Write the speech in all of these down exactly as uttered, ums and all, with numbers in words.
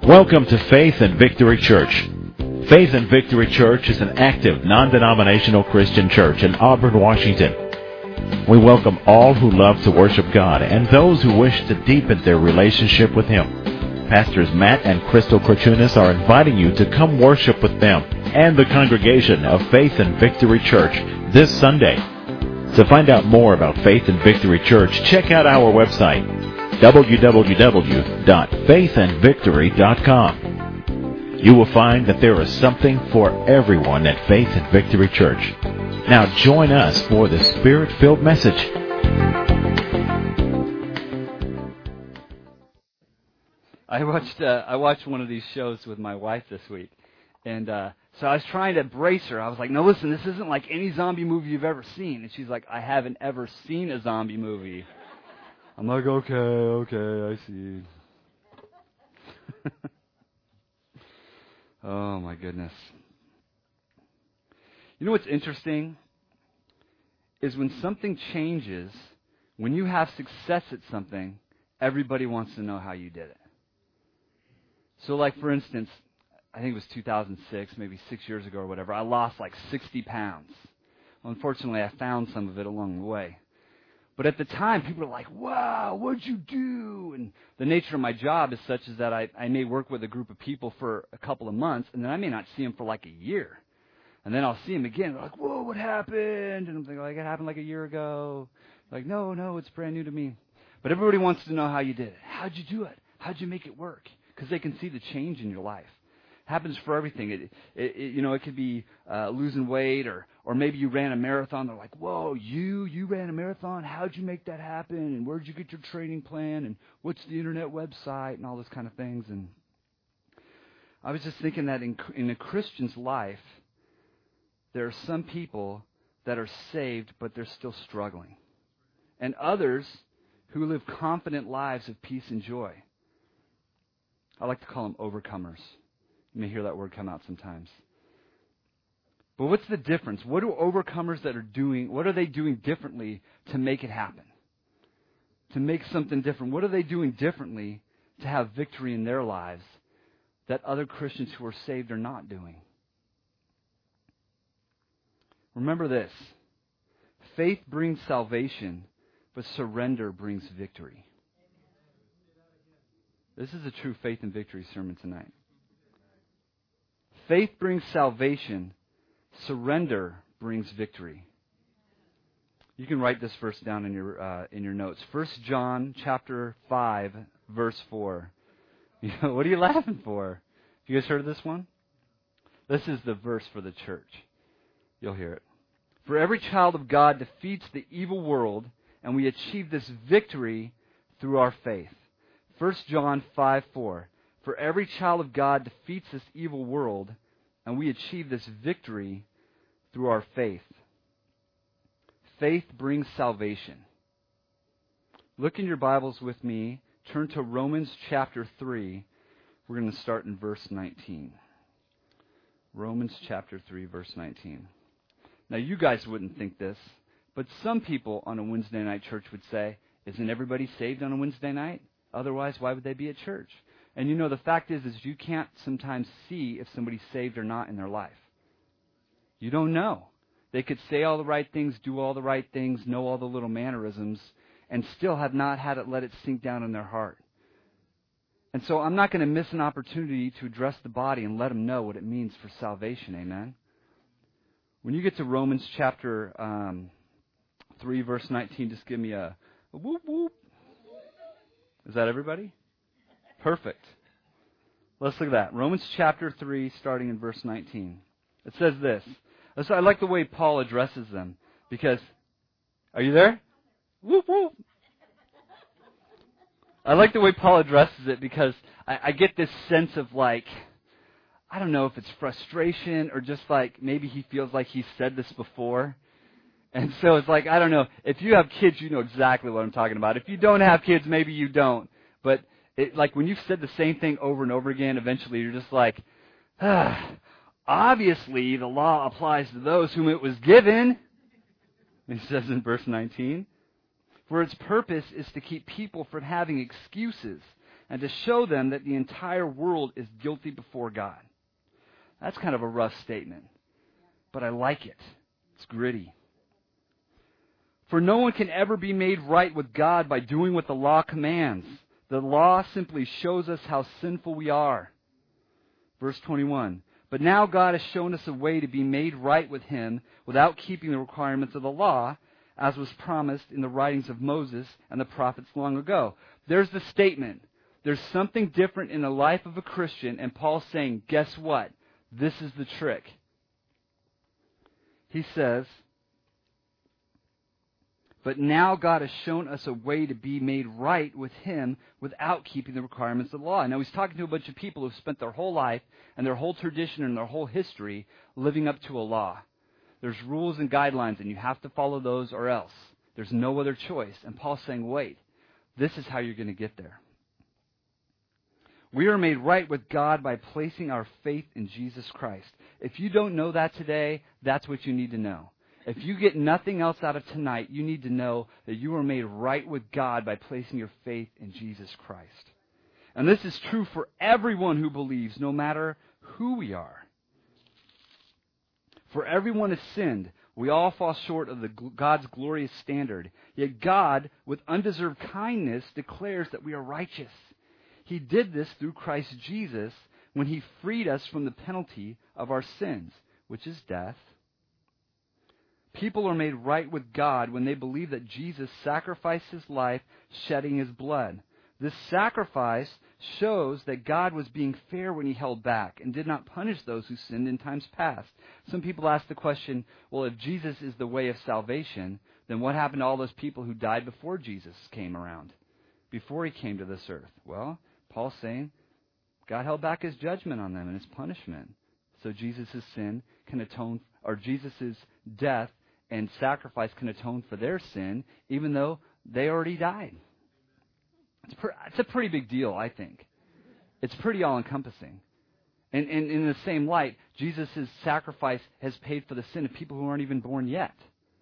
Welcome to Faith and Victory Church. Faith and Victory Church is an active, non-denominational Christian church in Auburn, Washington. We welcome all who love to worship God and those who wish to deepen their relationship with Him. Pastors Matt and Crystal Korchunas are inviting you to come worship with them and the congregation of Faith and Victory Church this Sunday. To find out more about Faith and Victory Church, check out our website, w w w dot faith and victory dot com. You will find that there is something for everyone at Faith and Victory Church. Now join us for the Spirit-filled message. I watched uh, I watched one of these shows with my wife this week, and uh, so I was trying to brace her. I was like, "No, listen, this isn't like any zombie movie you've ever seen." And she's like, "I haven't ever seen a zombie movie." I'm like, "Okay, okay, I see." Oh my goodness! You know what's interesting is when something changes, when you have success at something, everybody wants to know how you did it. So like, for instance, I think it was two thousand six, maybe six years ago or whatever, I lost like sixty pounds. Well, unfortunately, I found some of it along the way. But at the time, people were like, "Wow, what'd you do?" And the nature of my job is such as that I, I may work with a group of people for a couple of months, and then I may not see them for like a year. And then I'll see them again. They're like, "Whoa, what happened?" And I'm thinking, like, it happened like a year ago. Like, no, no, it's brand new to me. But everybody wants to know how you did it. How'd you do it? How'd you make it work? Because they can see the change in your life. It happens for everything. It, it, it, you know, it could be uh, losing weight, or or maybe you ran a marathon. They're like, "Whoa, you you ran a marathon? How'd you make that happen? And where'd you get your training plan? And what's the internet website?" And all those kind of things. And I was just thinking that in in a Christian's life, there are some people that are saved, but they're still struggling, and others who live confident lives of peace and joy. I like to call them overcomers. You may hear that word come out sometimes. But what's the difference? What do overcomers that are doing, what are they doing differently to make it happen? To make something different? What are they doing differently to have victory in their lives that other Christians who are saved are not doing? Remember this. Faith brings salvation, but surrender brings victory. This is a true faith and victory sermon tonight. Faith brings salvation. Surrender brings victory. You can write this verse down in your uh, in your notes. First John chapter five, verse four. You know, what are you laughing for? Have you guys heard of this one? This is the verse for the church. You'll hear it. For every child of God defeats the evil world, and we achieve this victory through our faith. First John five four. For every child of God defeats this evil world, and we achieve this victory through our faith. Faith brings salvation. Look in your Bibles with me. Turn to Romans chapter three. We're going to start in verse nineteen. Romans chapter three, verse nineteen. Now, you guys wouldn't think this, but some people on a Wednesday night church would say, "Isn't everybody saved on a Wednesday night? Otherwise, why would they be at church?" And you know, the fact is, is you can't sometimes see if somebody's saved or not in their life. You don't know. They could say all the right things, do all the right things, know all the little mannerisms, and still have not had it let it sink down in their heart. And so I'm not going to miss an opportunity to address the body and let them know what it means for salvation. Amen? When you get to Romans chapter um, three, verse nineteen, just give me a, a whoop whoop. Is that everybody? Perfect. Let's look at that. Romans chapter three, starting in verse nineteen. It says this. So I like the way Paul addresses them, because, are you there? Whoop, whoop. I like the way Paul addresses it, because I, I get this sense of like, I don't know if it's frustration or just like maybe he feels like he's said this before. And so it's like, I don't know. If you have kids, you know exactly what I'm talking about. If you don't have kids, maybe you don't. But it, like when you've said the same thing over and over again, eventually you're just like, ah, obviously the law applies to those whom it was given. He says in verse nineteen, for its purpose is to keep people from having excuses and to show them that the entire world is guilty before God. That's kind of a rough statement, but I like it. It's gritty. For no one can ever be made right with God by doing what the law commands. The law simply shows us how sinful we are. Verse twenty-one. But now God has shown us a way to be made right with Him without keeping the requirements of the law, as was promised in the writings of Moses and the prophets long ago. There's the statement. There's something different in the life of a Christian, and Paul's saying, guess what? This is the trick. He says, but now God has shown us a way to be made right with Him without keeping the requirements of the law. Now he's talking to a bunch of people who've spent their whole life and their whole tradition and their whole history living up to a law. There's rules and guidelines, and you have to follow those or else. There's no other choice. And Paul's saying, wait, this is how you're going to get there. We are made right with God by placing our faith in Jesus Christ. If you don't know that today, that's what you need to know. If you get nothing else out of tonight, you need to know that you are made right with God by placing your faith in Jesus Christ. And this is true for everyone who believes, no matter who we are. For everyone has sinned. We all fall short of the God's glorious standard. Yet God, with undeserved kindness, declares that we are righteous. He did this through Christ Jesus when He freed us from the penalty of our sins, which is death. People are made right with God when they believe that Jesus sacrificed His life, shedding His blood. This sacrifice shows that God was being fair when He held back and did not punish those who sinned in times past. Some people ask the question, well, if Jesus is the way of salvation, then what happened to all those people who died before Jesus came around, before He came to this earth? Well, Paul's saying God held back His judgment on them and His punishment. So Jesus' sin can atone, or Jesus' death and sacrifice can atone for their sin, even though they already died. It's, pre- it's a pretty big deal, I think. It's pretty all-encompassing. And, and in the same light, Jesus' sacrifice has paid for the sin of people who aren't even born yet.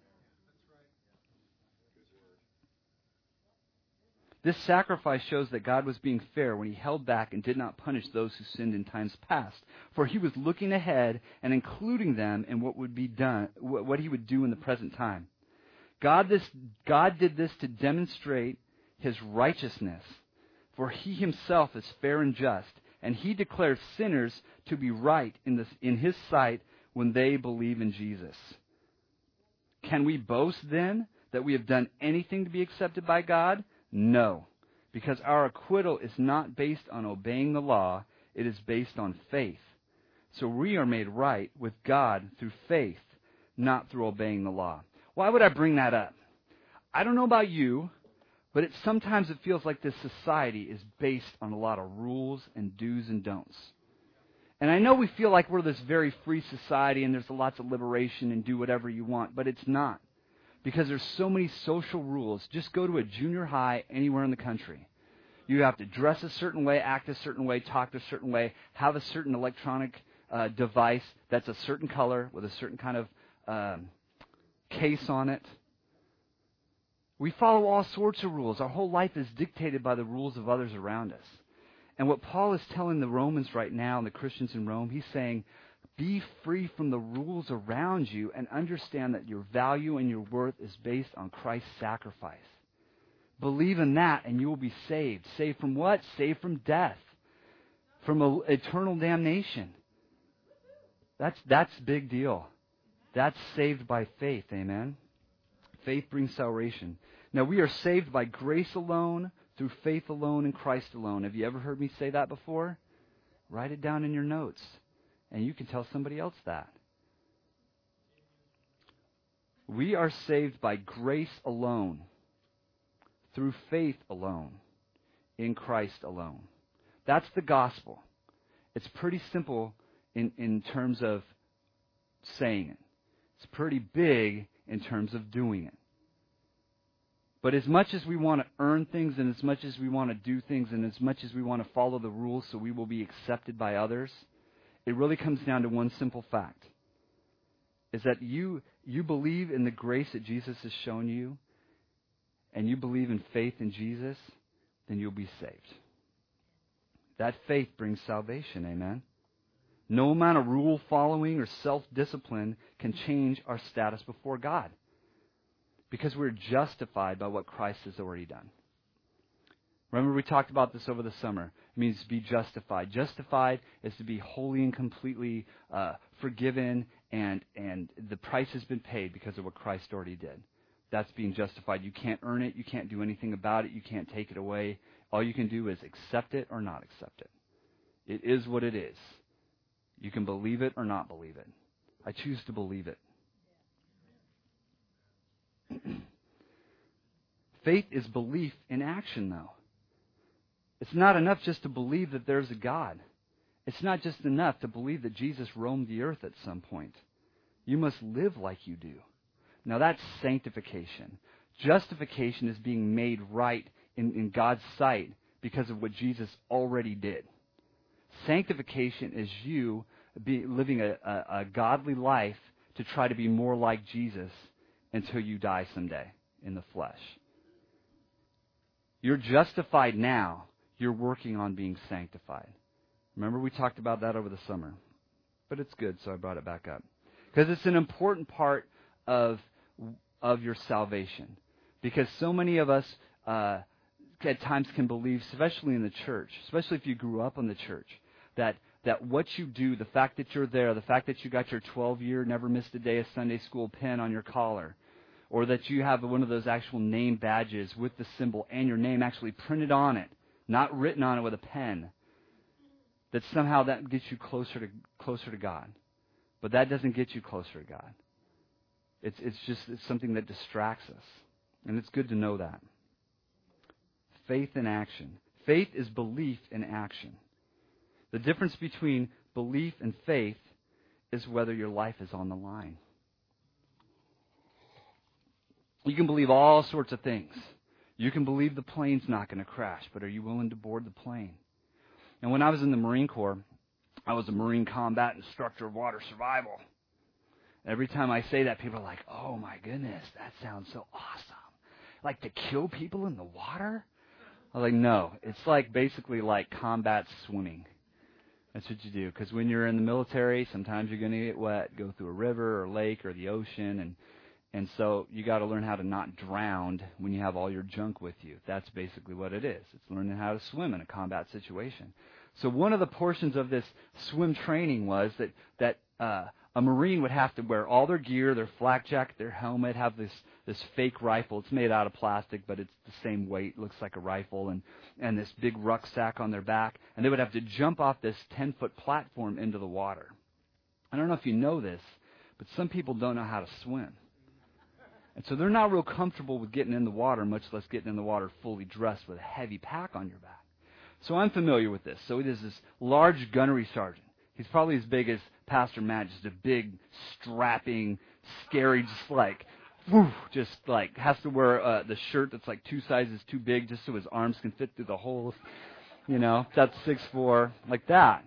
This sacrifice shows that God was being fair when He held back and did not punish those who sinned in times past. For He was looking ahead and including them in what would be done, what He would do in the present time. God, this, God did this to demonstrate His righteousness. For He Himself is fair and just, and He declares sinners to be right in, this, in His sight when they believe in Jesus. Can we boast then that we have done anything to be accepted by God? No, because our acquittal is not based on obeying the law, it is based on faith. So we are made right with God through faith, not through obeying the law. Why would I bring that up? I don't know about you, but it sometimes it feels like this society is based on a lot of rules and do's and don'ts. And I know we feel like we're this very free society and there's lots of liberation and do whatever you want, but it's not. Because there's so many social rules. Just go to a junior high anywhere in the country. You have to dress a certain way, act a certain way, talk a certain way, have a certain electronic uh, device that's a certain color with a certain kind of um, case on it. We follow all sorts of rules. Our whole life is dictated by the rules of others around us. And what Paul is telling the Romans right now, and the Christians in Rome, he's saying, be free from the rules around you and understand that your value and your worth is based on Christ's sacrifice. Believe in that and you will be saved. Saved from what? Saved from death. From a, eternal damnation. That's that's a big deal. That's saved by faith, amen? Faith brings salvation. Now we are saved by grace alone, through faith alone, in Christ alone. Have you ever heard me say that before? Write it down in your notes. And you can tell somebody else that. We are saved by grace alone, through faith alone, in Christ alone. That's the gospel. It's pretty simple in, in terms of saying it. It's pretty big in terms of doing it. But as much as we want to earn things and as much as we want to do things and as much as we want to follow the rules so we will be accepted by others, it really comes down to one simple fact, is that you you believe in the grace that Jesus has shown you, and you believe in faith in Jesus, then you'll be saved. That faith brings salvation, amen? No amount of rule following or self-discipline can change our status before God, because we're justified by what Christ has already done. Remember, we talked about this over the summer. It means to be justified. Justified is to be wholly and completely uh, forgiven, and, and the price has been paid because of what Christ already did. That's being justified. You can't earn it. You can't do anything about it. You can't take it away. All you can do is accept it or not accept it. It is what it is. You can believe it or not believe it. I choose to believe it. Faith is belief in action, though. It's not enough just to believe that there's a God. It's not just enough to believe that Jesus roamed the earth at some point. You must live like you do. Now that's sanctification. Justification is being made right in, in God's sight because of what Jesus already did. Sanctification is you be, living a, a, a godly life to try to be more like Jesus until you die someday in the flesh. You're justified now. You're working on being sanctified. Remember, we talked about that over the summer. But it's good, so I brought it back up. Because it's an important part of, of your salvation. Because so many of us uh, at times can believe, especially in the church, especially if you grew up in the church, that, that what you do, the fact that you're there, the fact that you got your twelve-year, never missed a day of Sunday school pin on your collar, or that you have one of those actual name badges with the symbol and your name actually printed on it, not written on it with a pen, that somehow that gets you closer to closer to God. But that doesn't get you closer to God. It's it's just it's something that distracts us. And it's good to know that. Faith in action. Faith is belief in action. The difference between belief and faith is whether your life is on the line. You can believe all sorts of things. You can believe the plane's not going to crash, but are you willing to board the plane? And when I was in the Marine Corps, I was a Marine combat instructor of water survival. Every time I say that, people are like, oh my goodness, that sounds so awesome. Like to kill people in the water? I'm like, no, it's like basically like combat swimming. That's what you do. Because when you're in the military, sometimes you're going to get wet, go through a river or lake or the ocean, and And so you got to learn how to not drown when you have all your junk with you. That's basically what it is. It's learning how to swim in a combat situation. So one of the portions of this swim training was that that uh, a Marine would have to wear all their gear, their flak jacket, their helmet, have this this fake rifle. It's made out of plastic, but it's the same weight, looks like a rifle, and and this big rucksack on their back. And they would have to jump off this ten-foot platform into the water. I don't know if you know this, but some people don't know how to swim. And so they're not real comfortable with getting in the water, much less getting in the water fully dressed with a heavy pack on your back. So I'm familiar with this. So there's this large gunnery sergeant. He's probably as big as Pastor Matt, just a big, strapping, scary, just like, whew, just like has to wear uh, the shirt that's like two sizes too big just so his arms can fit through the holes. You know, that's six foot four, like that.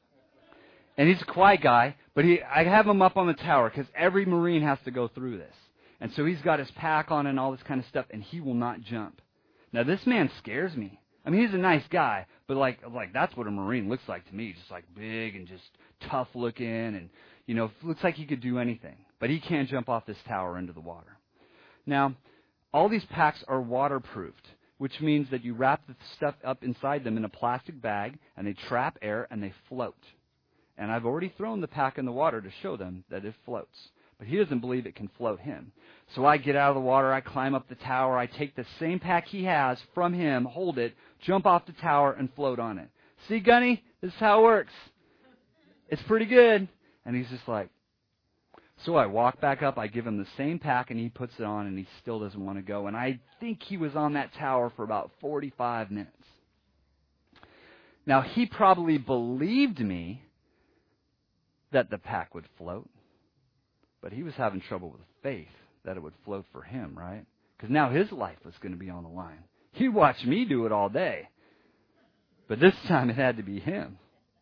And he's a quiet guy, but he I have him up on the tower because every Marine has to go through this. And so he's got his pack on and all this kind of stuff, and he will not jump. Now, this man scares me. I mean, he's a nice guy, but like, like that's what a Marine looks like to me, just like big and just tough looking, and, you know, looks like he could do anything. But he can't jump off this tower into the water. Now, all these packs are waterproofed, which means that you wrap the stuff up inside them in a plastic bag, and they trap air, and they float. And I've already thrown the pack in the water to show them that it floats. But he doesn't believe it can float him. So I get out of the water, I climb up the tower, I take the same pack he has from him, hold it, jump off the tower, and float on it. See, Gunny, this is how it works. It's pretty good. And he's just like, so I walk back up, I give him the same pack, and he puts it on, and he still doesn't want to go. And I think he was on that tower for about forty-five minutes. Now, he probably believed me that the pack would float. But he was having trouble with faith that it would float for him, right? Because now his life was going to be on the line. He watched me do it all day. But this time it had to be him.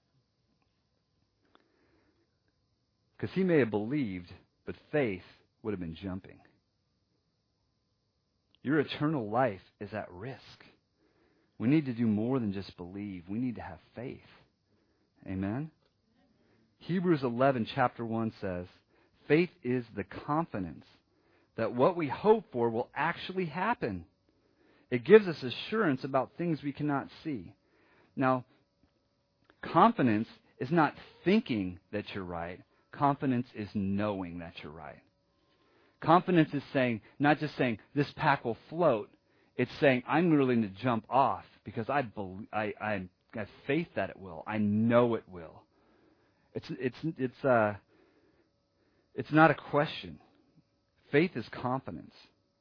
Because he may have believed, but faith would have been jumping. Your eternal life is at risk We need to do more than just believe. We need to have faith. Amen? Hebrews eleven, chapter one says, faith is the confidence that what we hope for will actually happen. It gives us assurance about things we cannot see. Now, confidence is not thinking that you're right. Confidence is knowing that you're right. Confidence is saying, not just saying, this pack will float. It's saying, I'm willing to jump off because I, believe, I, I have faith that it will. I know it will. It's, it's, it's, uh, it's not a question. Faith is confidence.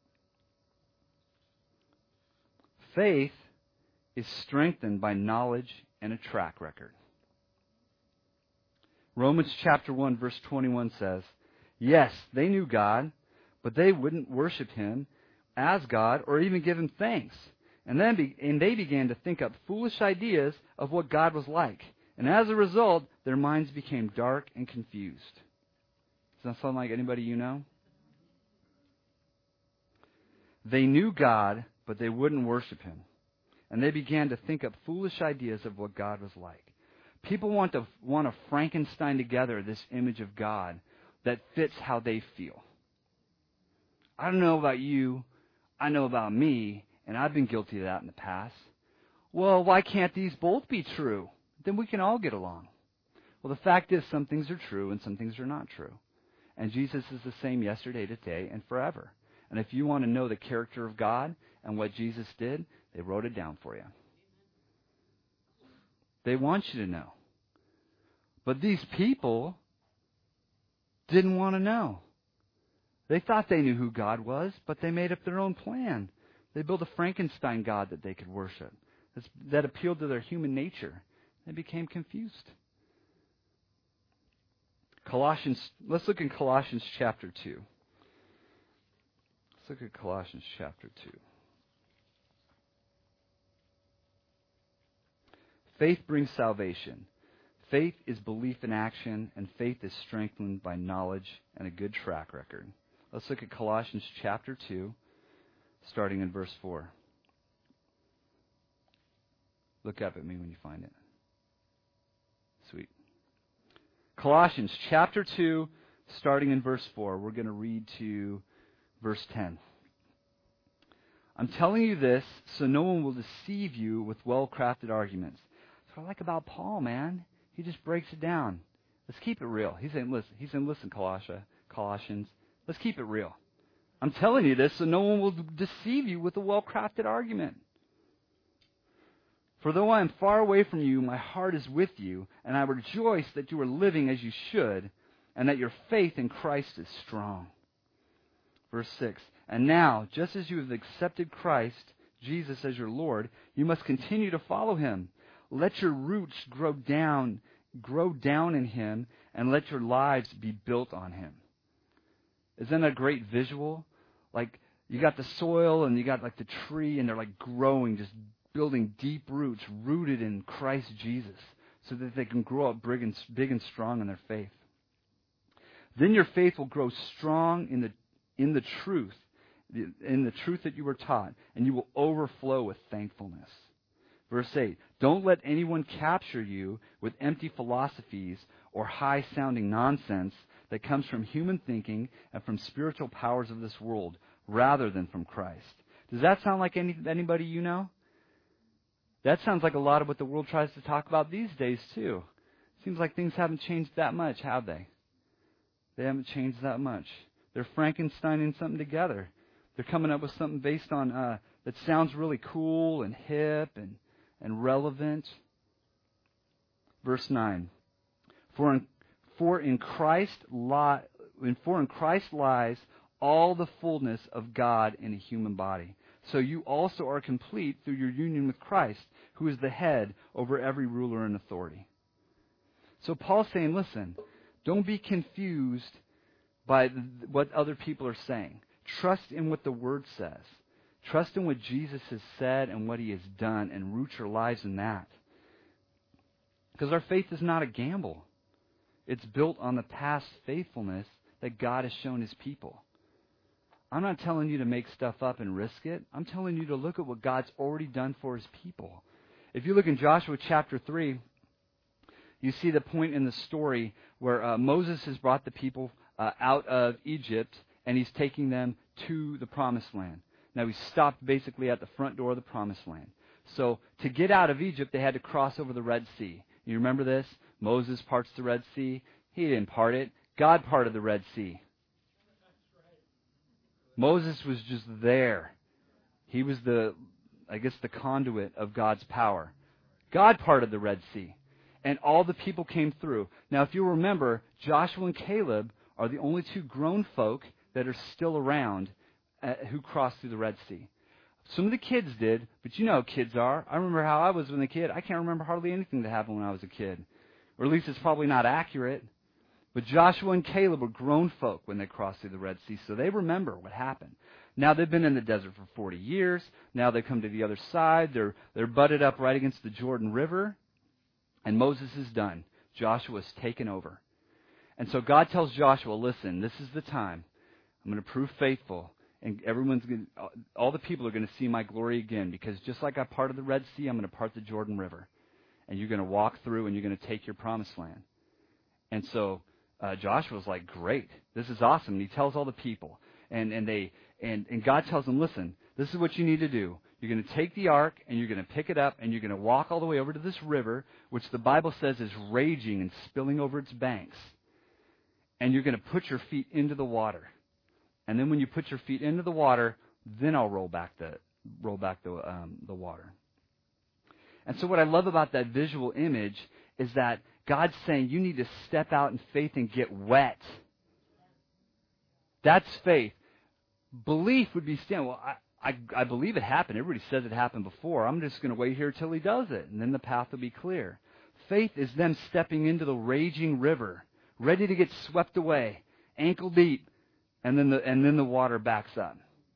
Faith is strengthened by knowledge and a track record. Romans chapter one, verse twenty-one says, yes, they knew God, but they wouldn't worship Him as God or even give Him thanks. And then be, and they began to think up foolish ideas of what God was like. And as a result, their minds became dark and confused. Does that sound like anybody you know? They knew God, but they wouldn't worship Him. And they began to think up foolish ideas of what God was like. People want to want to Frankenstein together this image of God that fits how they feel. I don't know about you. I know about me, and I've been guilty of that in the past. Well, why can't these both be true? Then we can all get along. Well, the fact is some things are true and some things are not true. And Jesus is the same yesterday, today, and forever. And if you want to know the character of God and what Jesus did, they wrote it down for you. They want you to know. But these people didn't want to know. They thought they knew who God was, but they made up their own plan. They built a Frankenstein God that they could worship, that appealed to their human nature. They became confused. Colossians, let's look in Colossians chapter two. Let's look at Colossians chapter two. Faith brings salvation. Faith is belief in action, and faith is strengthened by knowledge and a good track record. Let's look at Colossians chapter two, starting in verse four. Look up at me when you find it. Sweet. Colossians chapter two, starting in verse four. We're going to read to verse ten. I'm telling you this so no one will deceive you with well-crafted arguments. That's what I like about Paul, man. He just breaks it down. Let's keep it real. He's saying, listen, he's saying, listen, Colossia, Colossians, let's keep it real. I'm telling you this so no one will deceive you with a well-crafted argument. For though I am far away from you, my heart is with you, and I rejoice that you are living as you should, and that your faith in Christ is strong. Verse six, and now, just as you have accepted Christ, Jesus, as your Lord, you must continue to follow Him. Let your roots grow down, grow down in Him, and let your lives be built on Him. Isn't that a great visual? Like, you got the soil, and you got like the tree, and they're like growing, just building deep roots, rooted in Christ Jesus, so that they can grow up big and, big and strong in their faith. Then your faith will grow strong in the in the truth, in the truth that you were taught, and you will overflow with thankfulness. Verse eight, don't let anyone capture you with empty philosophies or high-sounding nonsense that comes from human thinking and from spiritual powers of this world, rather than from Christ. Does that sound like any, anybody you know? That sounds like a lot of what the world tries to talk about these days, too. Seems like things haven't changed that much, have they? They haven't changed that much. They're Frankensteining something together. They're coming up with something based on uh, that sounds really cool and hip and, and relevant. Verse nine. For in, for in Christ li- for in Christ lies all the fullness of God in a human body. So you also are complete through your union with Christ, who is the head over every ruler and authority. So Paul's saying, listen, don't be confused by the, what other people are saying. Trust in what the Word says. Trust in what Jesus has said and what He has done, and root your lives in that. Because our faith is not a gamble. It's built on the past faithfulness that God has shown His people. I'm not telling you to make stuff up and risk it. I'm telling you to look at what God's already done for his people. If you look in Joshua chapter three, you see the point in the story where uh, Moses has brought the people uh, out of Egypt, and he's taking them to the promised land. Now, he stopped basically at the front door of the promised land. So to get out of Egypt, they had to cross over the Red Sea. You remember this? Moses parts the Red Sea. He didn't part it. God parted the Red Sea. Moses was just there. He was the, I guess, the conduit of God's power. God parted the Red Sea, and all the people came through. Now, if you remember, Joshua and Caleb are the only two grown folk that are still around uh, who crossed through the Red Sea. Some of the kids did, but you know how kids are. I remember how I was when a kid. I can't remember hardly anything that happened when I was a kid. Or at least it's probably not accurate. But Joshua and Caleb were grown folk when they crossed through the Red Sea, so they remember what happened. Now they've been in the desert for forty years. Now they come to the other side. They're they're butted up right against the Jordan River. And Moses is done. Joshua's taken over. And so God tells Joshua, listen, this is the time. I'm going to prove faithful. And everyone's going to, all the people are going to see my glory again, because just like I parted the Red Sea, I'm going to part the Jordan River. And you're going to walk through and you're going to take your promised land. And so uh, Joshua's like, great, this is awesome. And he tells all the people. And, and, they, and, and God tells them, listen, this is what you need to do. You're going to take the ark and you're going to pick it up and you're going to walk all the way over to this river, which the Bible says is raging and spilling over its banks. And you're going to put your feet into the water. And then when you put your feet into the water, then I'll roll back the roll back the um, the water. And so what I love about that visual image is that God's saying you need to step out in faith and get wet. That's faith. Belief would be standing. Well, I, I I believe it happened. Everybody says it happened before. I'm just going to wait here till he does it, and then the path will be clear. Faith is them stepping into the raging river, ready to get swept away, ankle deep. And then the and then the water backs up.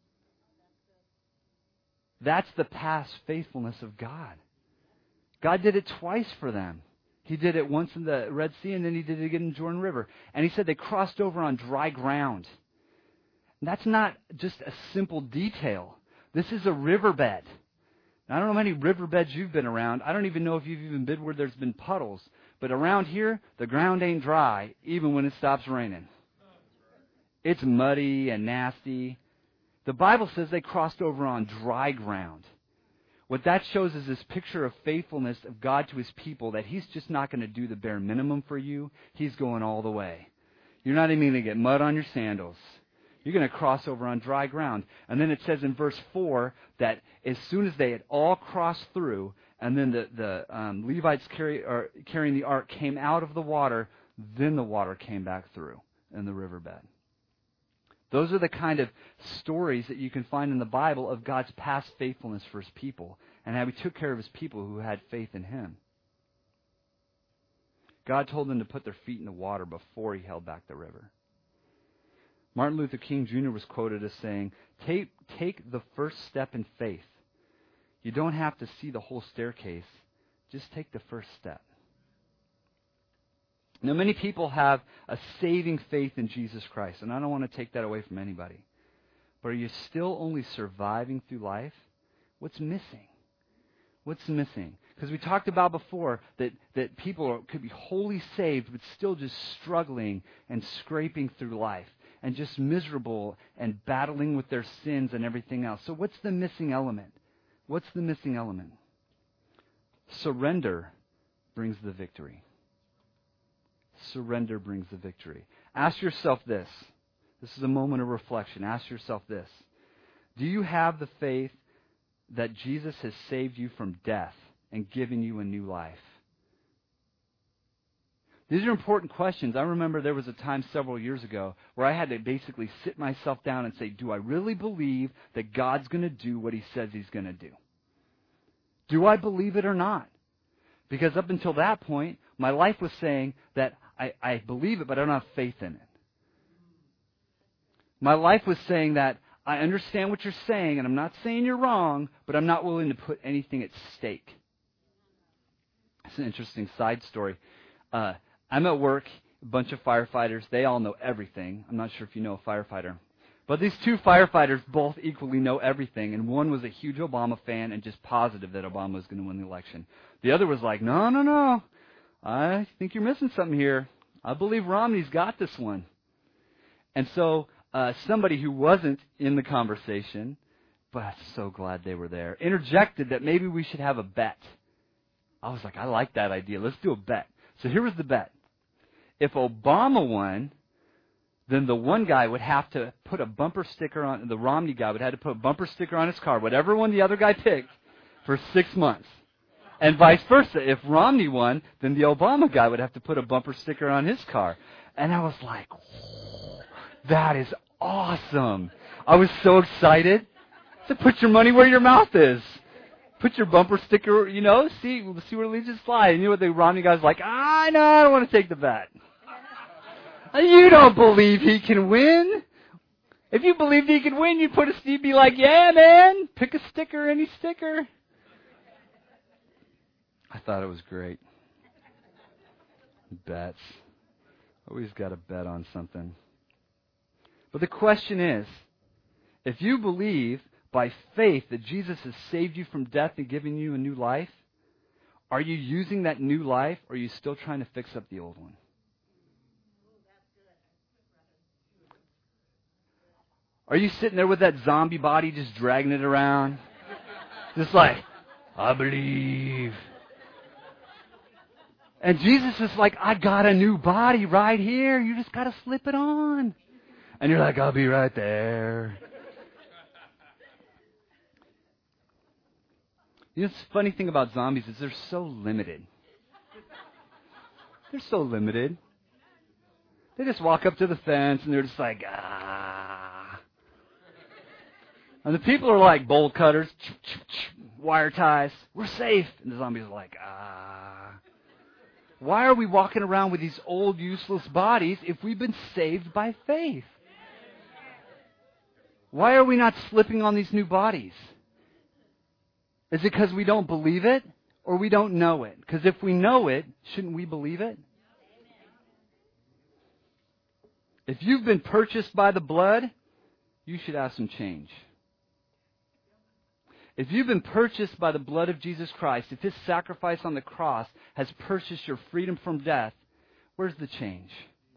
That's the past faithfulness of God. God did it twice for them. He did it once in the Red Sea, and then he did it again in the Jordan River. And he said they crossed over on dry ground. And that's not just a simple detail. This is a riverbed. Now, I don't know how many riverbeds you've been around. I don't even know if you've even been where there's been puddles. But around here, the ground ain't dry, even when it stops raining. It's muddy and nasty. The Bible says they crossed over on dry ground. What that shows is this picture of faithfulness of God to his people, that he's just not going to do the bare minimum for you. He's going all the way. You're not even going to get mud on your sandals. You're going to cross over on dry ground. And then it says in verse four that as soon as they had all crossed through, and then the, the um, Levites carry, or, carrying the ark came out of the water, then the water came back through in the riverbed. Those are the kind of stories that you can find in the Bible of God's past faithfulness for his people and how he took care of his people who had faith in him. God told them to put their feet in the water before he held back the river. Martin Luther King Junior was quoted as saying, take, take the first step in faith. You don't have to see the whole staircase. Just take the first step. Now, many people have a saving faith in Jesus Christ, and I don't want to take that away from anybody. But are you still only surviving through life? What's missing? What's missing? Because we talked about before that, that people could be wholly saved, but still just struggling and scraping through life, and just miserable and battling with their sins and everything else. So what's the missing element? What's the missing element? Surrender brings the victory. Surrender brings the victory. Ask yourself this. This is a moment of reflection. Ask yourself this. Do you have the faith that Jesus has saved you from death and given you a new life? These are important questions. I remember there was a time several years ago where I had to basically sit myself down and say, do I really believe that God's going to do what he says he's going to do? Do I believe it or not? Because up until that point, my life was saying that I, I believe it, but I don't have faith in it. My life was saying that I understand what you're saying, and I'm not saying you're wrong, but I'm not willing to put anything at stake. It's an interesting side story. Uh, I'm at work, a bunch of firefighters. They all know everything. I'm not sure if you know a firefighter. But these two firefighters both equally know everything, and one was a huge Obama fan and just positive that Obama was going to win the election. The other was like, no, no, no, I think you're missing something here. I believe Romney's got this one. And so uh, somebody who wasn't in the conversation, but I'm so glad they were there, interjected that maybe we should have a bet. I was like, I like that idea. Let's do a bet. So here was the bet. If Obama won, then the one guy would have to put a bumper sticker on, the Romney guy would have to put a bumper sticker on his car, whatever one the other guy picked, for six months. And vice versa. If Romney won, then the Obama guy would have to put a bumper sticker on his car. And I was like, oh, that is awesome. I was so excited. So put your money where your mouth is. Put your bumper sticker, you know, see see where it leads you to slide. And you know what the Romney guy's like? I know, I don't want to take the bet. You don't believe he can win. If you believed he could win, you'd put a, you'd be like, yeah, man, pick a sticker, any sticker. I thought it was great. Bets. Always got to bet on something. But the question is, if you believe by faith that Jesus has saved you from death and given you a new life, are you using that new life, or are you still trying to fix up the old one? Are you sitting there with that zombie body just dragging it around? Just like, I believe. And Jesus is like, I got a new body right here. You just got to slip it on. And you're like, I'll be right there. You know, the funny thing about zombies is they're so limited. They're so limited. They just walk up to the fence and they're just like, ah. And the people are like bolt cutters, wire ties. We're safe. And the zombies are like, ah. Why are we walking around with these old, useless bodies if we've been saved by faith? Why are we not slipping on these new bodies? Is it because we don't believe it, or we don't know it? Because if we know it, shouldn't we believe it? If you've been purchased by the blood, you should have some change. If you've been purchased by the blood of Jesus Christ, if His sacrifice on the cross has purchased your freedom from death, where's the change?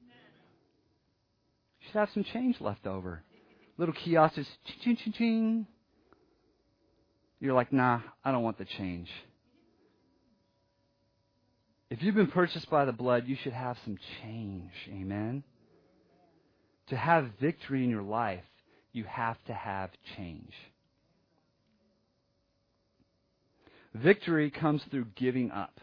You should have some change left over. Little kiosk is ching, ching, ching. You're like, nah, I don't want the change. If you've been purchased by the blood, you should have some change. Amen? To have victory in your life, you have to have change. Victory comes through giving up.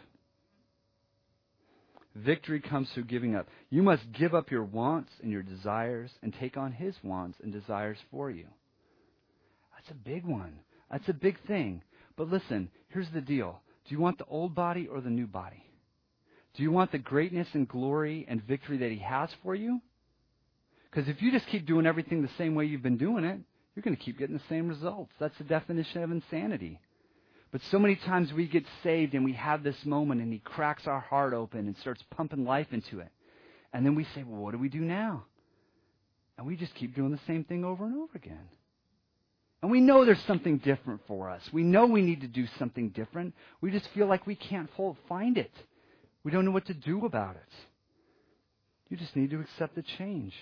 Victory comes through giving up. You must give up your wants and your desires and take on His wants and desires for you. That's a big one. That's a big thing. But listen, here's the deal. Do you want the old body or the new body? Do you want the greatness and glory and victory that He has for you? Because if you just keep doing everything the same way you've been doing it, you're going to keep getting the same results. That's the definition of insanity. But so many times we get saved and we have this moment and He cracks our heart open and starts pumping life into it. And then we say, well, what do we do now? And we just keep doing the same thing over and over again. And we know there's something different for us. We know we need to do something different. We just feel like we can't find it. We don't know what to do about it. You just need to accept the change.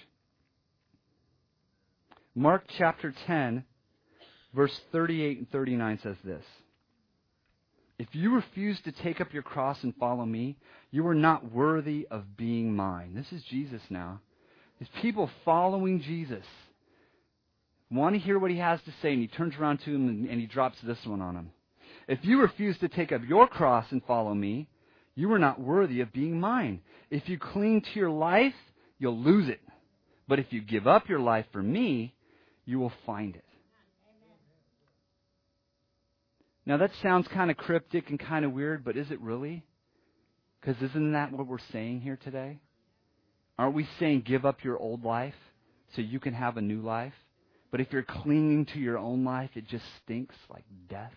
Mark chapter ten, verse thirty-eight and thirty-nine says this. If you refuse to take up your cross and follow me, you are not worthy of being mine. This is Jesus now. These people following Jesus want to hear what He has to say, and He turns around to them and, and He drops this one on them. If you refuse to take up your cross and follow me, you are not worthy of being mine. If you cling to your life, you'll lose it. But if you give up your life for me, you will find it. Now that sounds kind of cryptic and kind of weird, but is it really? Because isn't that what we're saying here today? Aren't we saying give up your old life so you can have a new life? But if you're clinging to your own life, it just stinks like death.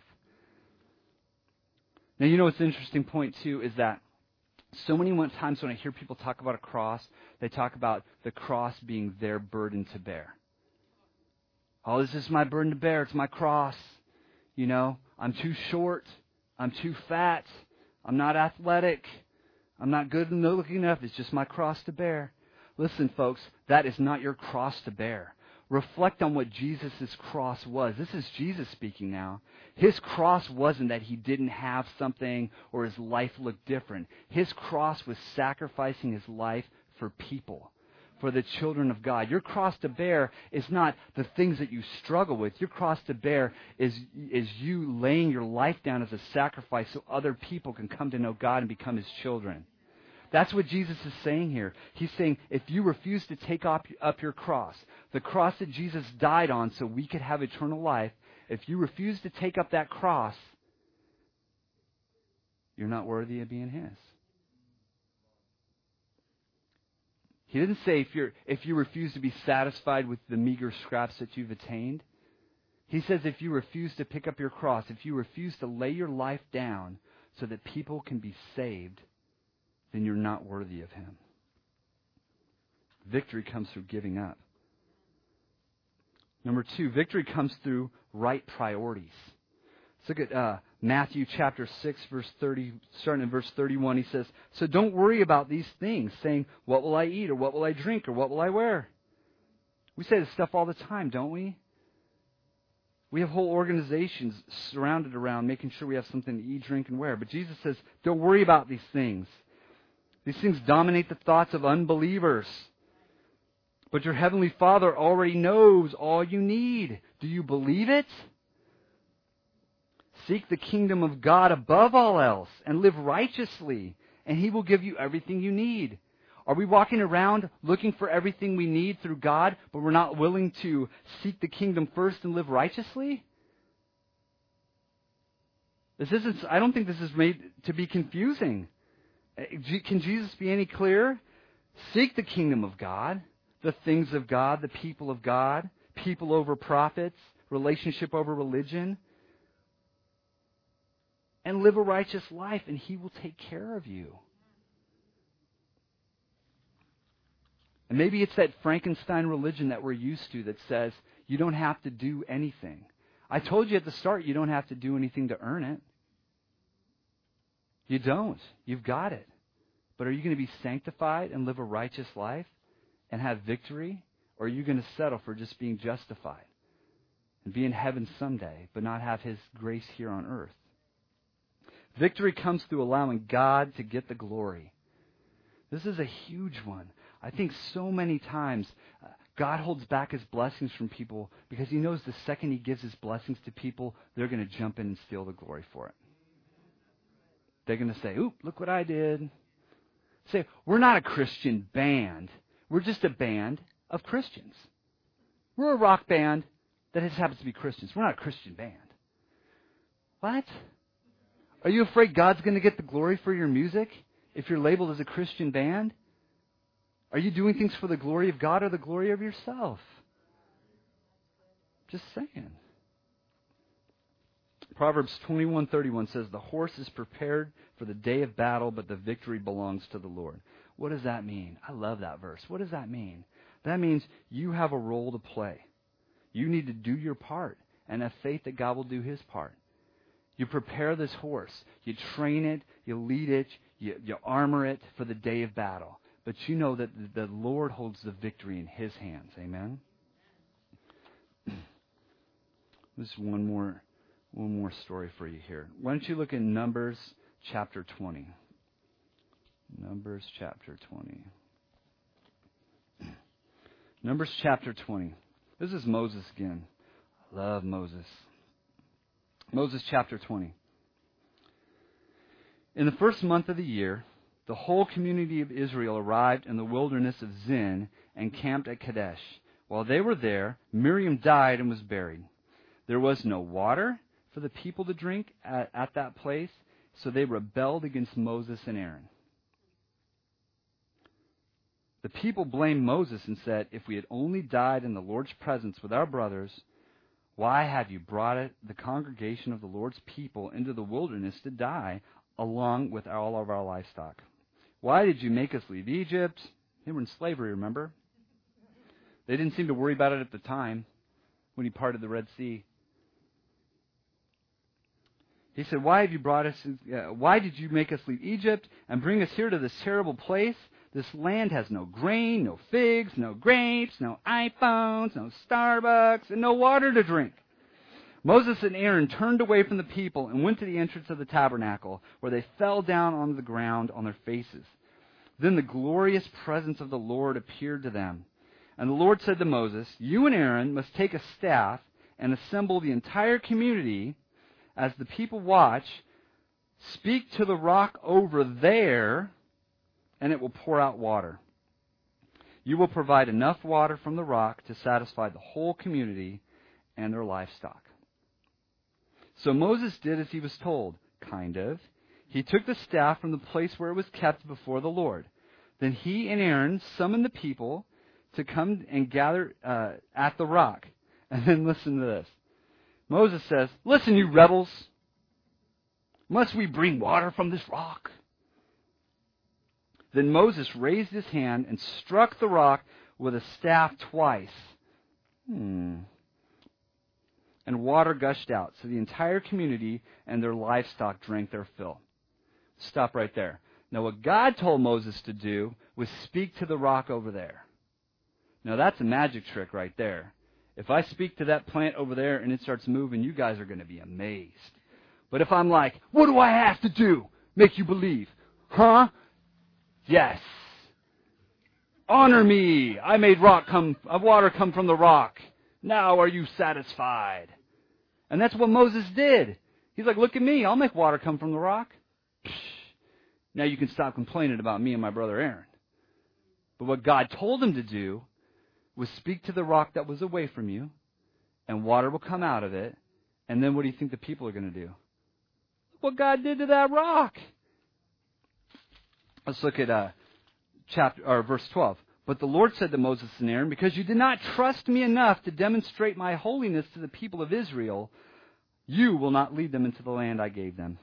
Now, you know what's an interesting point, too, is that so many times when I hear people talk about a cross, they talk about the cross being their burden to bear. Oh, this is my burden to bear. It's my cross. You know, I'm too short. I'm too fat. I'm not athletic. I'm not good looking enough. It's just my cross to bear. Listen, folks, that is not your cross to bear. Reflect on what Jesus' cross was. This is Jesus speaking now. His cross wasn't that he didn't have something or his life looked different. His cross was sacrificing his life for people, for the children of God. Your cross to bear is not the things that you struggle with. Your cross to bear is, is you laying your life down as a sacrifice so other people can come to know God and become his children. That's what Jesus is saying here. He's saying, if you refuse to take up, up your cross, the cross that Jesus died on so we could have eternal life, if you refuse to take up that cross, you're not worthy of being his. He didn't say if you're if you refuse to be satisfied with the meager scraps that you've attained. He says if you refuse to pick up your cross, if you refuse to lay your life down so that people can be saved, then you're not worthy of him. Victory comes through giving up. Number two, victory comes through right priorities. Let's look at uh, Matthew chapter six, verse thirty, starting in verse thirty-one. He says, so don't worry about these things, saying, what will I eat, or what will I drink, or what will I wear? We say this stuff all the time, don't we? We have whole organizations surrounded around making sure we have something to eat, drink, and wear. But Jesus says, don't worry about these things. These things dominate the thoughts of unbelievers. But your heavenly Father already knows all you need. Do you believe it? Seek the kingdom of God above all else and live righteously, and he will give you everything you need. Are we walking around looking for everything we need through God, but we're not willing to seek the kingdom first and live righteously? This isn't, I don't think this is made to be confusing. Can Jesus be any clearer? Seek the kingdom of God, the things of God, the people of God, people over prophets, relationship over religion, and live a righteous life, and he will take care of you. And maybe it's that Frankenstein religion that we're used to that says you don't have to do anything. I told you at the start you don't have to do anything to earn it. You don't. You've got it. But are you going to be sanctified and live a righteous life and have victory? Or are you going to settle for just being justified and be in heaven someday, but not have his grace here on earth? Victory comes through allowing God to get the glory. This is a huge one. I think so many times uh, God holds back his blessings from people because he knows the second he gives his blessings to people, they're going to jump in and steal the glory for it. They're going to say, oop, look what I did. Say, we're not a Christian band. We're just a band of Christians. We're a rock band that just happens to be Christians. We're not a Christian band. What? Are you afraid God's going to get the glory for your music if you're labeled as a Christian band? Are you doing things for the glory of God or the glory of yourself? Just saying. Proverbs twenty-one thirty-one says, the horse is prepared for the day of battle, but the victory belongs to the Lord. What does that mean? I love that verse. What does that mean? That means you have a role to play. You need to do your part and have faith that God will do his part. You prepare this horse. You train it. You lead it. You, you armor it for the day of battle. But you know that the Lord holds the victory in his hands. Amen? Just one more, one more story for you here. Why don't you look in Numbers chapter twenty. Numbers chapter twenty. Numbers chapter twenty. This is Moses again. I love Moses. Moses chapter twenty. In the first month of the year, the whole community of Israel arrived in the wilderness of Zin and camped at Kadesh. While they were there, Miriam died and was buried. There was no water for the people to drink at, at that place, so they rebelled against Moses and Aaron. The people blamed Moses and said, if we had only died in the Lord's presence with our brothers, why have you brought it, the congregation of the Lord's people into the wilderness to die along with all of our livestock? Why did you make us leave Egypt? They were in slavery, remember? They didn't seem to worry about it at the time. when he parted the Red Sea. He said, why have you brought us, uh, why did you make us leave Egypt and bring us here to this terrible place? This land has no grain, no figs, no grapes, no iPhones, no Starbucks, and no water to drink. Moses and Aaron turned away from the people and went to the entrance of the tabernacle, where they fell down on the ground on their faces. Then the glorious presence of the Lord appeared to them. And the Lord said to Moses, you and Aaron must take a staff and assemble the entire community. As the people watch, speak to the rock over there, and it will pour out water. You will provide enough water from the rock to satisfy the whole community and their livestock. So Moses did as he was told, kind of. He took the staff from the place where it was kept before the Lord. Then he and Aaron summoned the people to come and gather uh, at the rock. And then listen to this. Moses says, listen, you rebels. Must we bring water from this rock? Then Moses raised his hand and struck the rock with a staff twice. Hmm. And water gushed out, so the entire community and their livestock drank their fill. Stop right there. Now, what God told Moses to do was speak to the rock over there. Now, that's a magic trick right there. If I speak to that plant over there and it starts moving, you guys are going to be amazed. But if I'm like, what do I have to do? Make you believe. Huh? Yes. Honor me. I made rock come, uh, water come from the rock. Now are you satisfied? And that's what Moses did. He's like, look at me. I'll make water come from the rock. Psh. Now you can stop complaining about me and my brother Aaron. But what God told him to do was speak to the rock that was away from you, and water will come out of it. And then what do you think the people are going to do? What God did to that rock. Let's look at uh, chapter or verse twelve. But the Lord said to Moses and Aaron, because you did not trust me enough to demonstrate my holiness to the people of Israel, you will not lead them into the land I gave them.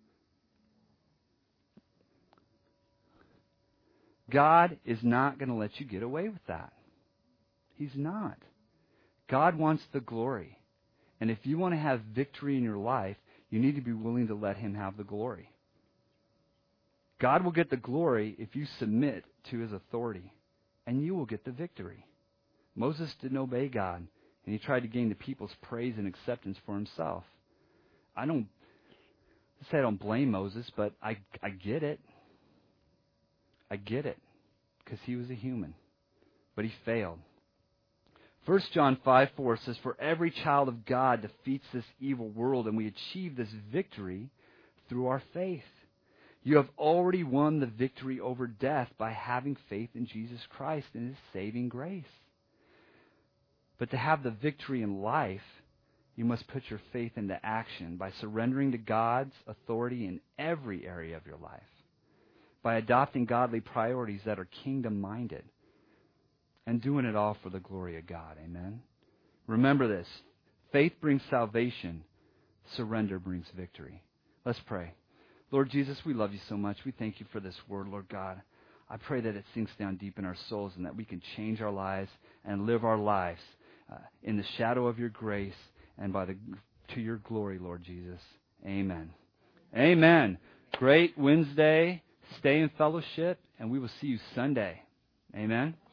God is not going to let you get away with that. He's not. God wants the glory. And if you want to have victory in your life, you need to be willing to let Him have the glory. God will get the glory if you submit to His authority, and you will get the victory. Moses didn't obey God, and he tried to gain the people's praise and acceptance for himself. I don't say I don't blame Moses, but I, I get it. I get it, because he was a human, but he failed. First John five four says, for every child of God defeats this evil world, and we achieve this victory through our faith. You have already won the victory over death by having faith in Jesus Christ and His saving grace. But to have the victory in life, you must put your faith into action by surrendering to God's authority in every area of your life, by adopting godly priorities that are kingdom-minded, and doing it all for the glory of God. Amen? Remember this. Faith brings salvation. Surrender brings victory. Let's pray. Lord Jesus, we love you so much. We thank you for this word, Lord God. I pray that it sinks down deep in our souls and that we can change our lives and live our lives uh, in the shadow of your grace and by the to your glory, Lord Jesus. Amen. Amen. Great Wednesday. Stay in fellowship, and we will see you Sunday. Amen.